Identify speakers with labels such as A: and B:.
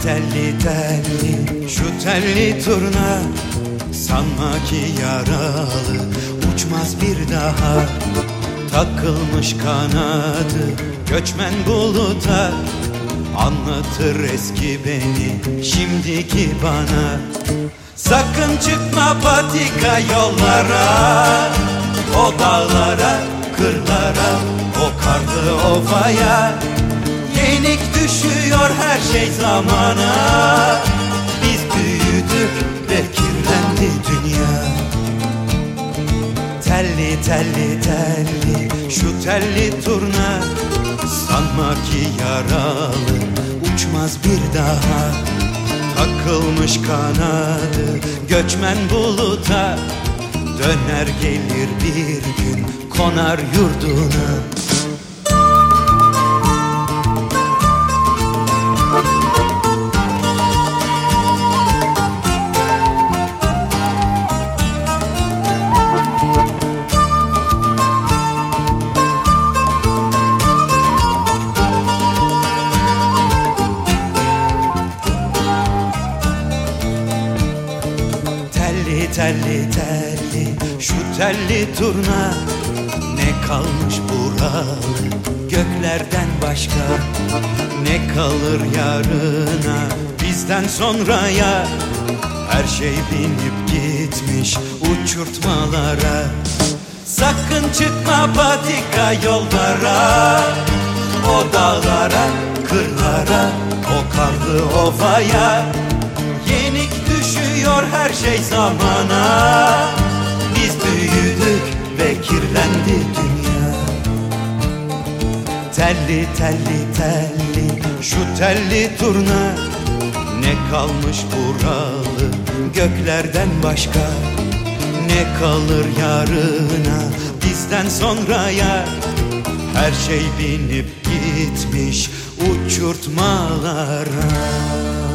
A: Telli telli şu telli turna, sanma ki yaralı uçmaz bir daha. Takılmış kanadı göçmen buluta, anlatır eski beni şimdiki bana. Sakın çıkma patika yollara, o dağlara, kırlara, o karlı ovaya. Yenik düşüyor her şey zamana, biz büyüdük ve kirlendi dünya. Telli telli telli şu telli turna, sanma ki yaralı uçmaz bir daha. Takılmış kanadı göçmen buluta, döner gelir bir gün konar yurduna. Telli telli şu telli turna, ne kalmış buralı göklerden başka? Ne kalır yarına bizden sonraya? Her şey binip gitmiş uçurtmalara. Sakın çıkma patika yollara, o dağlara, kırlara, o karlı ovaya. Yenik düşüyor her şey zamana, biz büyüdük ve kirlendi dünya. Telli telli telli şu telli turna, ne kalmış buralı göklerden başka? Ne kalır yarına bizden sonraya? Her şey binip gitmiş uçurtmalara.